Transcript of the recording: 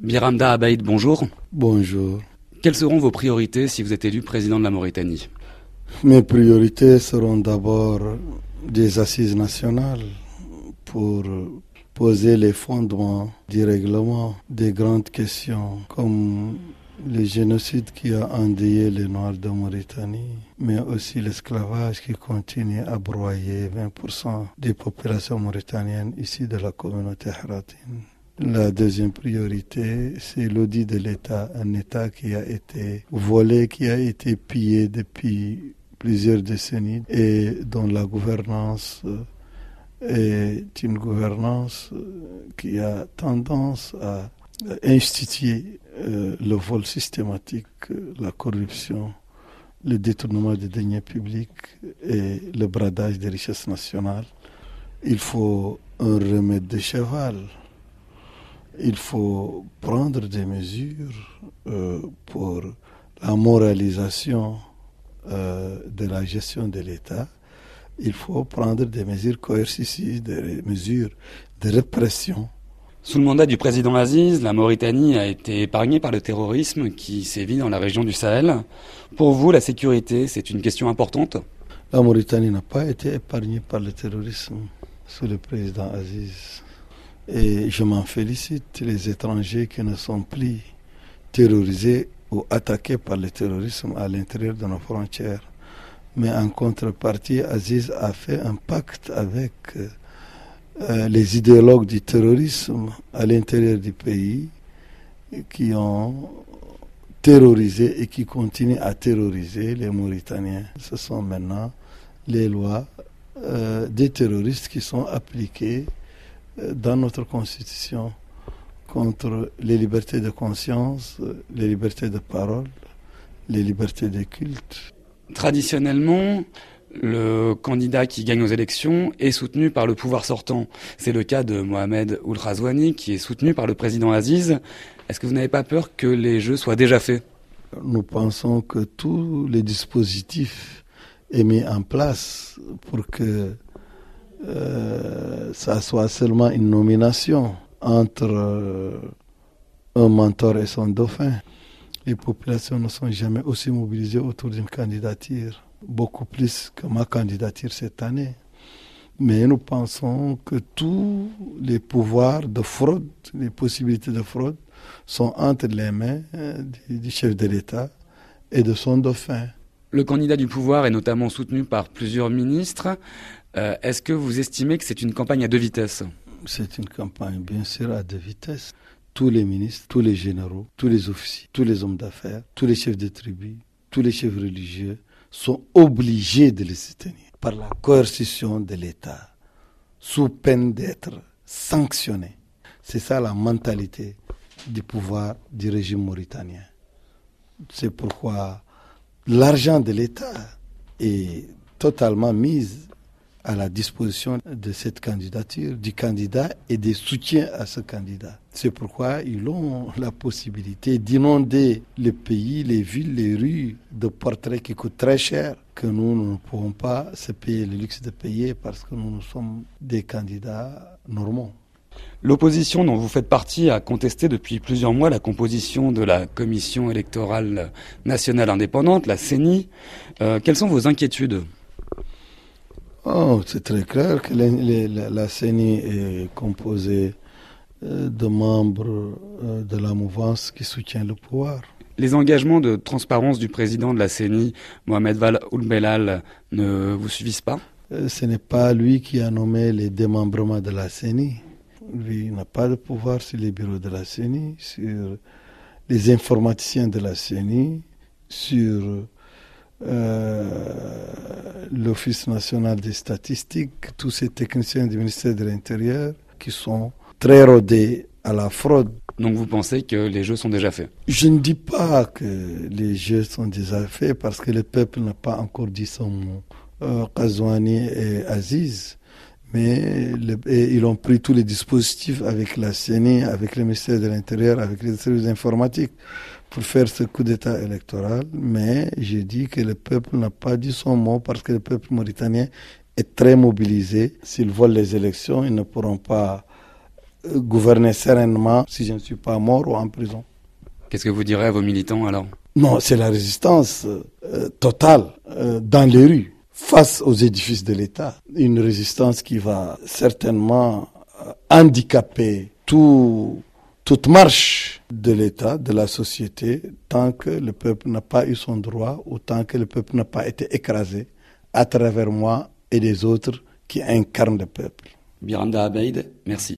Biramda Abaïd, bonjour. Bonjour. Quelles seront vos priorités si vous êtes élu président de la Mauritanie ? Mes priorités seront d'abord des assises nationales pour poser les fondements du règlement des grandes questions comme le génocide qui a endeuillé les Noirs de Mauritanie, mais aussi l'esclavage qui continue à broyer 20% des populations mauritaniennes issues de la communauté haratine. La deuxième priorité, c'est l'audit de l'État, un État qui a été volé, qui a été pillé depuis plusieurs décennies et dont la gouvernance est une gouvernance qui a tendance à instituer le vol systématique, la corruption, le détournement des deniers publics et le bradage des richesses nationales. Il faut un remède de cheval. Il faut prendre des mesures pour la moralisation de la gestion de l'État. Il faut prendre des mesures coercitives, des mesures de répression. Sous le mandat du président Aziz, la Mauritanie a été épargnée par le terrorisme qui sévit dans la région du Sahel. Pour vous, la sécurité, c'est une question importante ? La Mauritanie n'a pas été épargnée par le terrorisme sous le président Aziz. Et je m'en félicite, les étrangers qui ne sont plus terrorisés ou attaqués par le terrorisme à l'intérieur de nos frontières. Mais en contrepartie, Aziz a fait un pacte avec les idéologues du terrorisme à l'intérieur du pays qui ont terrorisé et qui continuent à terroriser les Mauritaniens. Ce sont maintenant les lois des terroristes qui sont appliquées dans notre constitution contre les libertés de conscience, les libertés de parole, les libertés de culte. Traditionnellement, le candidat qui gagne aux élections est soutenu par le pouvoir sortant. C'est le cas de Mohamed Ould Ghazouani qui est soutenu par le président Aziz. Est-ce que vous n'avez pas peur que les jeux soient déjà faits ? Nous pensons que tous les dispositifs est mis en place pour que ça soit seulement une nomination entre un mentor et son dauphin. Les populations ne sont jamais aussi mobilisées autour d'une candidature, beaucoup plus que ma candidature cette année. Mais nous pensons que tous les pouvoirs de fraude, les possibilités de fraude, sont entre les mains du chef de l'État et de son dauphin. Le candidat du pouvoir est notamment soutenu par plusieurs ministres. Est-ce que vous estimez que c'est une campagne à deux vitesses ? C'est une campagne bien sûr à deux vitesses. Tous les ministres, tous les généraux, tous les officiers, tous les hommes d'affaires, tous les chefs de tribu, tous les chefs religieux sont obligés de les soutenir par la coercition de l'État, sous peine d'être sanctionnés. C'est ça la mentalité du pouvoir du régime mauritanien. C'est pourquoi l'argent de l'État est totalement mis à la disposition de cette candidature, du candidat et des soutiens à ce candidat. C'est pourquoi ils ont la possibilité d'inonder le pays, les villes, les rues de portraits qui coûtent très cher, que nous ne pouvons pas se payer le luxe de payer parce que nous sommes des candidats normaux. L'opposition dont vous faites partie a contesté depuis plusieurs mois la composition de la Commission électorale nationale indépendante, la CENI. Quelles sont vos inquiétudes ? C'est très clair que la CENI est composée de membres de la mouvance qui soutient le pouvoir. Les engagements de transparence du président de la CENI, Mohamed Ould Belal, ne vous suffisent pas ? Ce n'est pas lui qui a nommé les démembrements de la CENI. Lui n'a pas de pouvoir sur les bureaux de la CENI, sur les informaticiens de la CENI, sur l'Office national des statistiques, tous ces techniciens du ministère de l'Intérieur qui sont très rodés à la fraude. Donc vous pensez que les jeux sont déjà faits ? Je ne dis pas que les jeux sont déjà faits parce que le peuple n'a pas encore dit son mot. Ghazouani et Aziz, mais ils ont pris tous les dispositifs avec la CENI, avec le ministère de l'Intérieur, avec les services informatiques pour faire ce coup d'État électoral. Mais j'ai dit que le peuple n'a pas dit son mot parce que le peuple mauritanien est très mobilisé. S'ils volent les élections, ils ne pourront pas gouverner sereinement si je ne suis pas mort ou en prison. Qu'est-ce que vous direz à vos militants alors? Non, c'est la résistance totale dans les rues face aux édifices de l'État. Une résistance qui va certainement handicaper toute marche de l'État, de la société, tant que le peuple n'a pas eu son droit ou tant que le peuple n'a pas été écrasé à travers moi et les autres qui incarnent le peuple. Biranda Abeid, merci.